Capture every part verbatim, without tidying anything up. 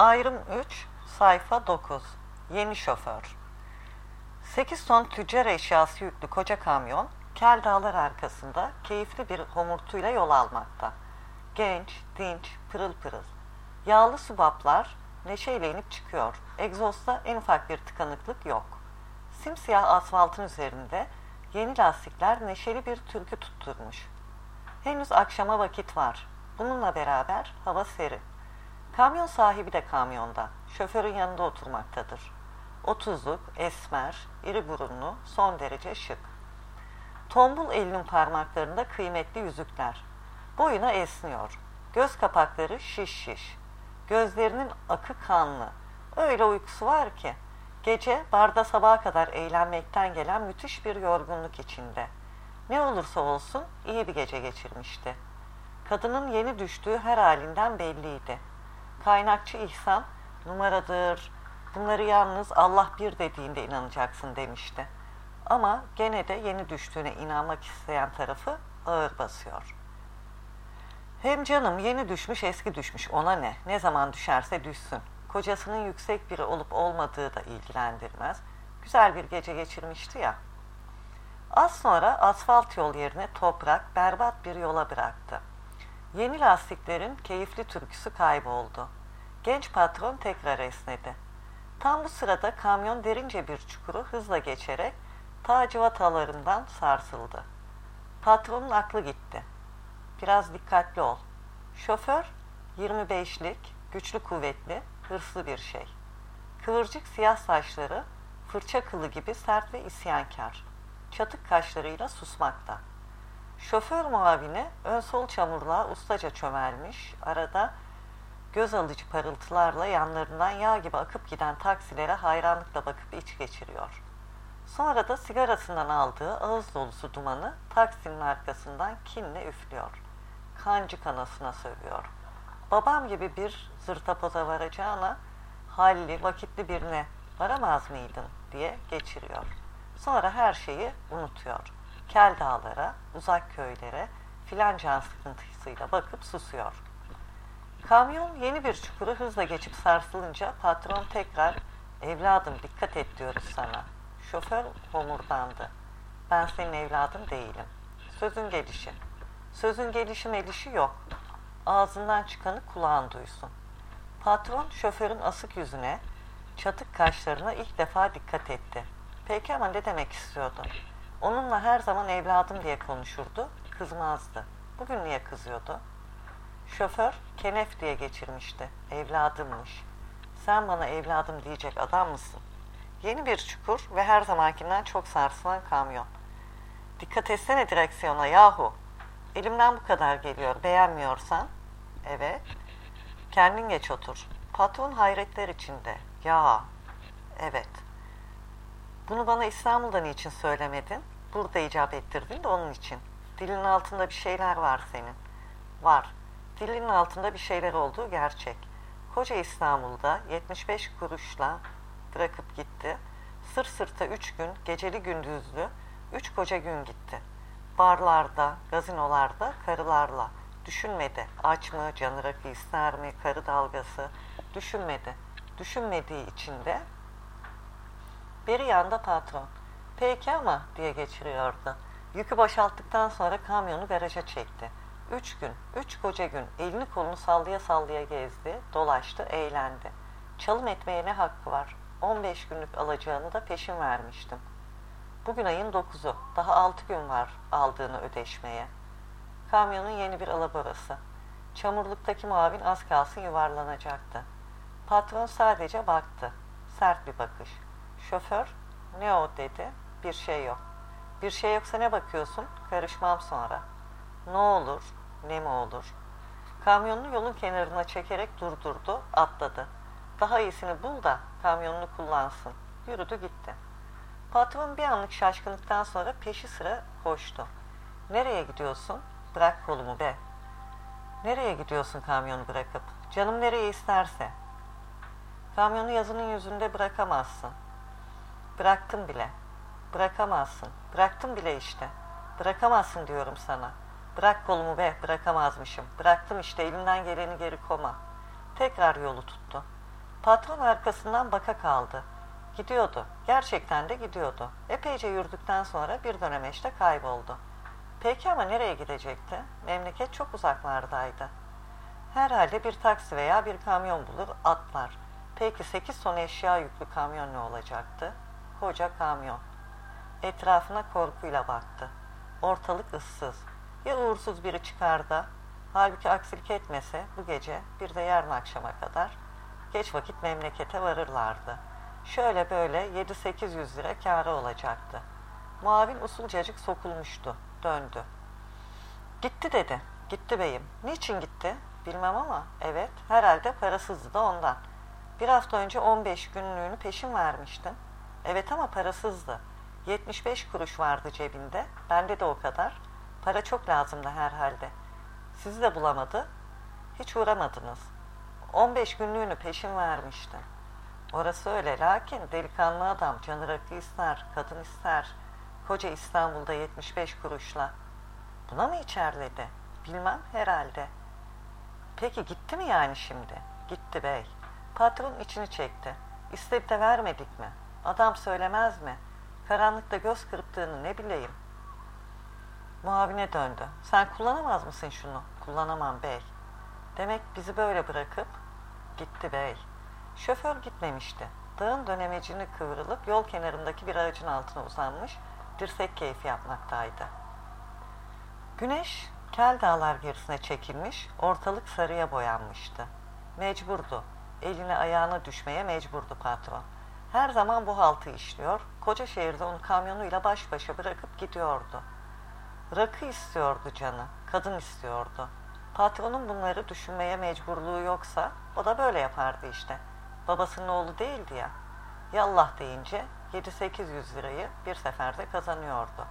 Ayrım üç, sayfa dokuz. Yeni şoför. sekiz ton tüccar eşyası yüklü koca kamyon, kel dağlar arkasında keyifli bir homurtuyla yol almakta. Genç, dinç, pırıl pırıl. Yağlı subaplar neşeyle inip çıkıyor. Egzozda en ufak bir tıkanıklık yok. Simsiyah asfaltın üzerinde yeni lastikler neşeli bir türkü tutturmuş. Henüz akşama vakit var. Bununla beraber hava serin. Kamyon sahibi de kamyonda. Şoförün yanında oturmaktadır. Otuzluk, esmer, iri burunlu, son derece şık. Tombul elinin parmaklarında kıymetli yüzükler. Boyuna esniyor. Göz kapakları şiş şiş. Gözlerinin akı kanlı. Öyle uykusu var ki. Gece barda sabaha kadar eğlenmekten gelen müthiş bir yorgunluk içinde. Ne olursa olsun iyi bir gece geçirmişti. Kadının yeni düştüğü her halinden belliydi. Kaynakçı İhsan, numaradır, bunları yalnız Allah bir dediğinde inanacaksın demişti. Ama gene de yeni düştüğüne inanmak isteyen tarafı ağır basıyor. Hem canım yeni düşmüş eski düşmüş ona ne, ne zaman düşerse düşsün. Kocasının yüksek biri olup olmadığı da ilgilendirmez. Güzel bir gece geçirmişti ya. Az sonra asfalt yol yerine toprak, berbat bir yola bıraktı. Yeni lastiklerin keyifli türküsü kayboldu. Genç patron tekrar esnedi. Tam bu sırada kamyon derince bir çukuru hızla geçerek ta cıvatalarından sarsıldı. Patronun aklı gitti. Biraz dikkatli ol. Şoför yirmi beşlik, güçlü kuvvetli, hırslı bir şey. Kıvırcık siyah saçları fırça kılı gibi sert ve isyankar. Çatık kaşlarıyla susmakta. Şoför muavini ön sol çamurluğa ustaca çömelmiş, arada göz alıcı parıltılarla yanlarından yağ gibi akıp giden taksilere hayranlıkla bakıp iç geçiriyor. Sonra da sigarasından aldığı ağız dolusu dumanı taksinin arkasından kinle üflüyor. Kancı kanasına sövüyor. Babam gibi bir zırtapoza varacağına halli, vakitli birine varamaz mıydın diye geçiriyor. Sonra her şeyi unutuyor. Kel dağlara, uzak köylere, filan can sıkıntısıyla bakıp susuyor. Kamyon yeni bir çukuru hızla geçip sarsılınca patron tekrar "Evladım dikkat et diyoruz sana." Şoför homurdandı. "Ben senin evladın değilim. Sözün gelişi. Sözün gelişi melişi yok. Ağzından çıkanı kulağın duysun." Patron şoförün asık yüzüne, çatık kaşlarına ilk defa dikkat etti. Peki ama ne demek istiyordu? Onunla her zaman evladım diye konuşurdu, kızmazdı. Bugün niye kızıyordu? Şoför kenef diye geçirmişti, evladımmış. Sen bana evladım diyecek adam mısın? Yeni bir çukur ve her zamankinden çok sarsılan kamyon. Dikkat etsene direksiyona yahu. Elimden bu kadar geliyor, beğenmiyorsan. Evet. Kendin geç otur. Patron hayretler içinde. Ya. Evet. Bunu bana İstanbul'da niçin söylemedin? Burada icap ettirdin de onun için. Dilin altında bir şeyler var senin. Var. Dilinin altında bir şeyler olduğu gerçek. Koca İstanbul'da yetmiş beş kuruşla bırakıp gitti. Sır sırta üç gün, geceli gündüzlü, üç koca gün gitti. Barlarda, gazinolarda, karılarla. Düşünmedi. Aç mı, canı rakı ister mi, karı dalgası. Düşünmedi. Düşünmediği için de bir yanda patron. Peki ama diye geçiriyordu. Yükü boşalttıktan sonra kamyonu garaja çekti. Üç gün, üç koca gün elini kolunu sallaya sallaya gezdi, dolaştı, eğlendi. Çalım etmeye ne hakkı var? On beş günlük alacağını da peşin vermiştim. Bugün ayın dokuzu, daha altı gün var aldığını ödeşmeye. Kamyonun yeni bir alaborası. Çamurluktaki muavin az kalsın yuvarlanacaktı. Patron sadece baktı. Sert bir bakış. Şoför, ne o dedi. Bir şey yok. Bir şey yoksa ne bakıyorsun? Karışmam sonra. Ne olur, ne mi olur? Kamyonunu yolun kenarına çekerek durdurdu, atladı. Daha iyisini bul da kamyonunu kullansın. Yürüdü gitti. Patron bir anlık şaşkınlıktan sonra peşi sıra koştu. Nereye gidiyorsun? Bırak kolumu be. Nereye gidiyorsun kamyonu bırakıp? Canım nereye isterse. Kamyonu yazının yüzünde bırakamazsın. Bıraktım bile. Bırakamazsın. Bıraktım bile işte. Bırakamazsın diyorum sana. Bırak kolumu be, bırakamazmışım. Bıraktım işte, elimden geleni geri koma. Tekrar yolu tuttu. Patron arkasından baka kaldı. Gidiyordu. Gerçekten de gidiyordu. Epeyce yürüdükten sonra bir dönemeçte kayboldu. Peki ama nereye gidecekti? Memleket çok uzaklardaydı. Herhalde bir taksi veya bir kamyon bulur, atlar. Peki sekiz ton eşya yüklü kamyon ne olacaktı? Koca kamyon. Etrafına korkuyla baktı. Ortalık ıssız. Ya uğursuz biri çıkar da, halbuki aksilik etmese bu gece bir de yarın akşama kadar geç vakit memlekete varırlardı. Şöyle böyle yedi sekiz yüz lira kârı olacaktı. Muavin usulcacık sokulmuştu. Döndü. Gitti dedi. Gitti beyim. Niçin gitti? Bilmem ama evet herhalde parasızdı da ondan. Bir hafta önce on beş günlüğünü peşin vermiştin. Evet ama parasızdı. yetmiş beş kuruş vardı cebinde. Bende de o kadar. Para çok lazımdı herhalde. Sizi de bulamadı. Hiç uğramadınız. on beş günlüğünü peşin vermiştin. Orası öyle lakin delikanlı adam canı rakı ister, kadın ister. Koca İstanbul'da yetmiş beş kuruşla. Buna mı içerledi? Bilmem herhalde. Peki gitti mi yani şimdi? Gitti bey. Patron içini çekti. İstedi de vermedik mi? Adam söylemez mi? Karanlıkta göz kırptığını ne bileyim. Muavine döndü. Sen kullanamaz mısın şunu? Kullanamam bey. Demek bizi böyle bırakıp gitti bey. Şoför gitmemişti. Dağın dönemecini kıvrılıp yol kenarındaki bir ağacın altına uzanmış, dirsek keyfi yapmaktaydı. Güneş kel dağlar gerisine çekilmiş, ortalık sarıya boyanmıştı. Mecburdu. Eline ayağına düşmeye mecburdu patron. Her zaman bu haltı işliyor, koca şehirde onu kamyonuyla baş başa bırakıp gidiyordu. Rakı istiyordu canı, kadın istiyordu. Patronun bunları düşünmeye mecburluğu yoksa o da böyle yapardı işte. Babasının oğlu değildi ya. Yallah deyince yedi sekiz yüz lirayı bir seferde kazanıyordu.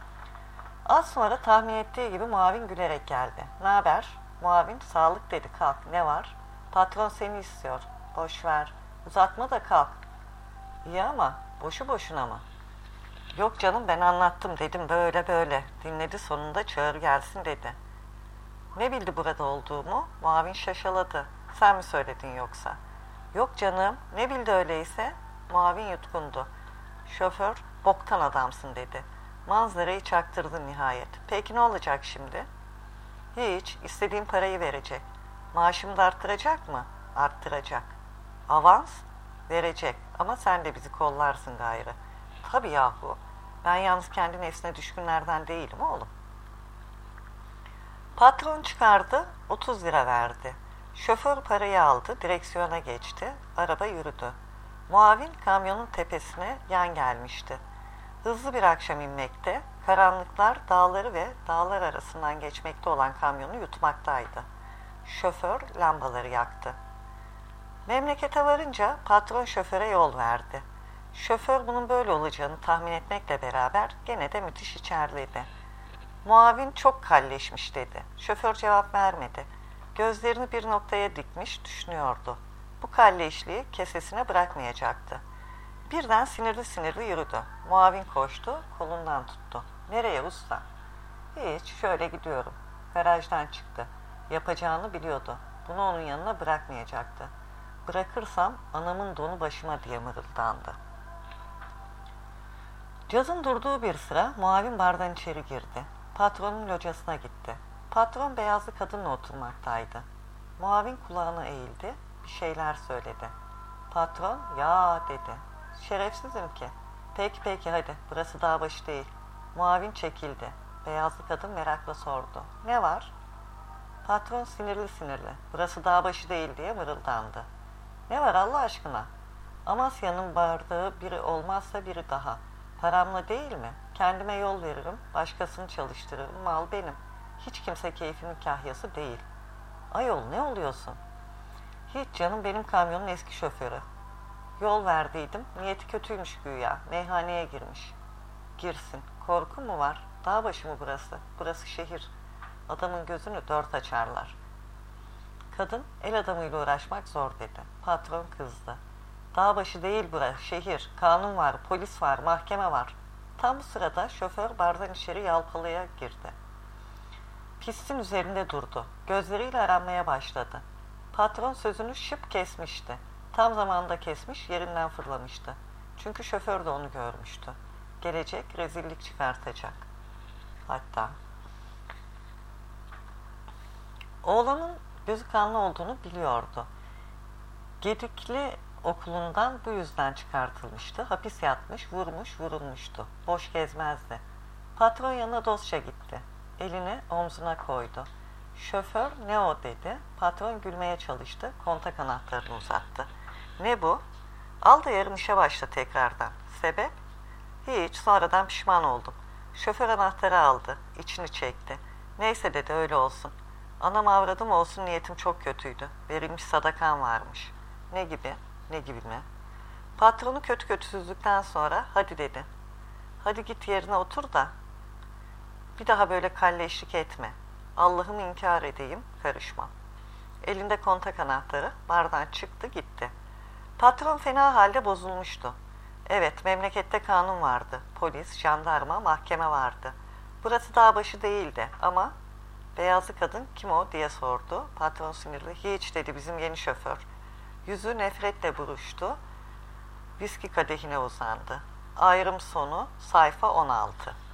Az sonra tahmin ettiği gibi muavin gülerek geldi. "Naber?" Muavin "Sağlık" dedi. "Kalk, ne var?" "Patron seni istiyor." "Boş ver, uzatma da kalk." "İyi ama boşu boşuna mı?" "Yok canım ben anlattım dedim böyle böyle." Dinledi sonunda çağır gelsin dedi. "Ne bildi burada olduğumu?" Muavin şaşaladı. "Sen mi söyledin yoksa?" "Yok canım ne bildi öyleyse?" Muavin yutkundu. Şoför "Boktan adamsın" dedi. Manzarayı çaktırdı nihayet. "Peki ne olacak şimdi?" "Hiç, istediğim parayı verecek." "Maaşımı da arttıracak mı?" "Arttıracak." "Avans?" "Verecek ama sen de bizi kollarsın gayrı." "Tabii yahu, ben yalnız kendi nefsine düşkünlerden değilim oğlum." Patron çıkardı, otuz lira verdi. Şoför parayı aldı, direksiyona geçti, araba yürüdü. Muavin kamyonun tepesine yan gelmişti. Hızlı bir akşam inmekte, karanlıklar dağları ve dağlar arasından geçmekte olan kamyonu yutmaktaydı. Şoför lambaları yaktı. Memlekete varınca patron şoföre yol verdi. Şoför bunun böyle olacağını tahmin etmekle beraber gene de müthiş içerledi. Muavin çok kalleşmiş dedi. Şoför cevap vermedi. Gözlerini bir noktaya dikmiş düşünüyordu. Bu kalleşliği kesesine bırakmayacaktı. Birden sinirli sinirli yürüdü. Muavin koştu, kolundan tuttu. "Nereye usta?" "Hiç, şöyle gidiyorum." Garajdan çıktı. Yapacağını biliyordu. Bunu onun yanına bırakmayacaktı. "Bırakırsam anamın donu başıma" diye mırıldandı. Cazın durduğu bir sıra muavin bardan içeri girdi. Patronun locasına gitti. Patron beyazlı kadınla oturmaktaydı. Muavin kulağına eğildi, bir şeyler söyledi. Patron "Ya" dedi. "Şerefsizim ki." "Peki peki hadi, burası dağ başı değil." Muavin çekildi. Beyazlı kadın merakla sordu. "Ne var?" Patron sinirli sinirli "Burası dağ başı değil" diye mırıldandı. "Ne var Allah aşkına?" "Amasya'nın bardağı biri olmazsa biri daha. Paramla değil mi? Kendime yol veririm, başkasını çalıştırırım, mal benim. Hiç kimse keyfimin kahyası değil." "Ayol ne oluyorsun?" "Hiç canım, benim kamyonun eski şoförü. Yol verdiydim, niyeti kötüymüş güya, meyhaneye girmiş." "Girsin, korku mu var? Dağ başı mı burası? Burası şehir. Adamın gözünü dört açarlar." Kadın el adamıyla uğraşmak zor dedi. Patron kızdı. "Dağ başı değil burası, şehir. Kanun var, polis var, mahkeme var." Tam bu sırada şoför bardan içeri yalpalaya girdi. Pistin üzerinde durdu. Gözleriyle aranmaya başladı. Patron sözünü şıp kesmişti. Tam zamanında kesmiş, yerinden fırlamıştı. Çünkü şoför de onu görmüştü. Gelecek, rezillik çıkartacak. Hatta. Oğlanın gözü kanlı olduğunu biliyordu. Gedikli okulundan bu yüzden çıkartılmıştı. Hapis yatmış, vurmuş, vurulmuştu. Boş gezmezdi. Patron yanına dostça gitti. Elini omzuna koydu. Şoför ne o dedi. Patron gülmeye çalıştı. Kontak anahtarını uzattı. Ne bu? Al da yarın işe başla tekrardan. Sebep? Hiç, sonradan pişman oldum. Şoför anahtarı aldı. İçini çekti. Neyse dedi, öyle olsun. Anam avradım olsun, niyetim çok kötüydü. Verilmiş sadakan varmış. Ne gibi? Ne gibi mi? Patronu kötü kötü süzdükten sonra hadi dedi. Hadi git yerine otur da bir daha böyle kalleşlik etme. Allah'ımı inkar edeyim, karışmam. Elinde kontak anahtarı bardan çıktı gitti. Patron fena halde bozulmuştu. Evet, memlekette kanun vardı. Polis, jandarma, mahkeme vardı. Burası dağ başı değildi ama beyazlı kadın kim o diye sordu. Patron sinirli. Hiç dedi, bizim yeni şoför. Yüzü nefretle buruştu. Viski kadehine uzandı. Ayrım sonu sayfa on altı.